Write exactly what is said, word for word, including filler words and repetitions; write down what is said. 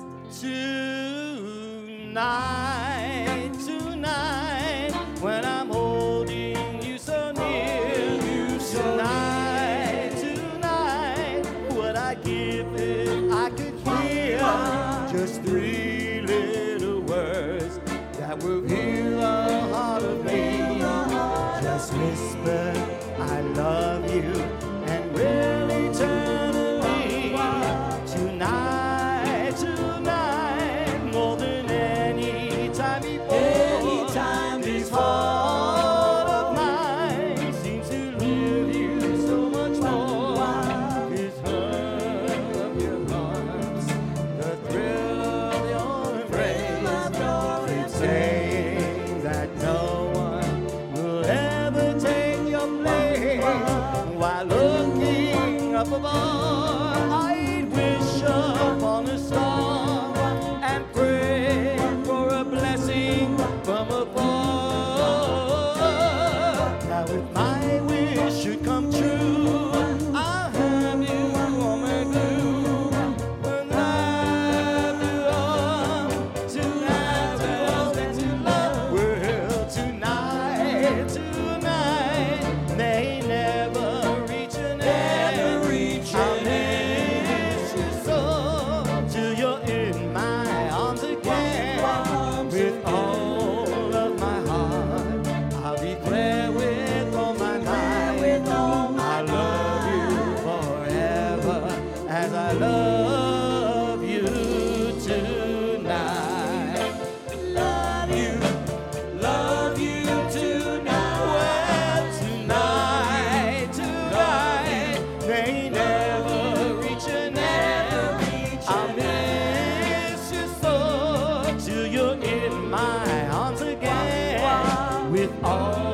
Tonight, tonight, when I'm holding you so near, you tonight, tonight, what I give if I could hear just three little words that will heal the heart of me. Just whisper, I love you, and will eternally. Tonight, tonight, more than any time before. Any time this heart of mine seems to love you so much more. This hug of your arms, the thrill of your embrace, it's saying that no one will ever take your place. While looking up above, I'd wish upon a star and pray for a blessing from above. Now if my wish should come true, I'll have you on my glue. When I do all to have to all that to love. Well, tonight, tonight, may never reach an end. I'll miss you so till you're in my arms again. With all of my heart, I'll declare with all my might, I love you forever as I love you tonight. Love you, love you tonight. Well, tonight, tonight, may never reach an end. I'll miss you so till you're in my arms again. With all